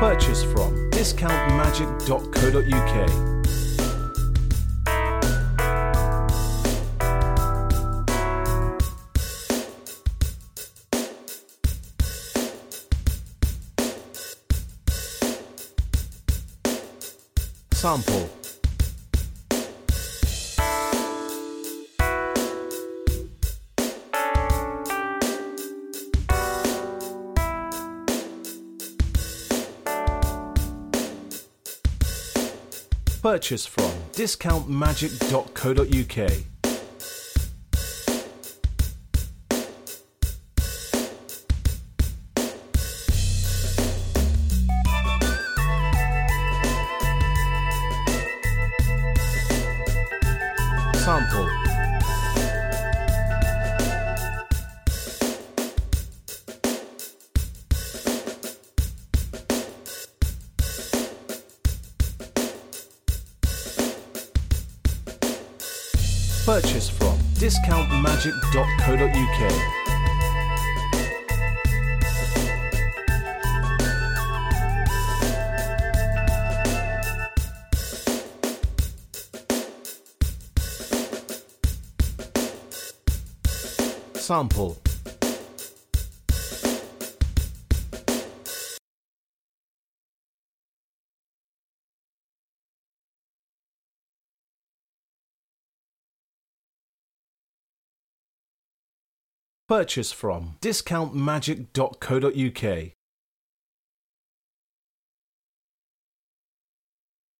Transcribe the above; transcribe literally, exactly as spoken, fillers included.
Purchase from discount magic dot co dot U K. Sample. Purchase from discount magic dot co dot U K. Sample. Purchase from discount magic dot co dot U K. Sample. Purchase from discount magic dot co dot U K.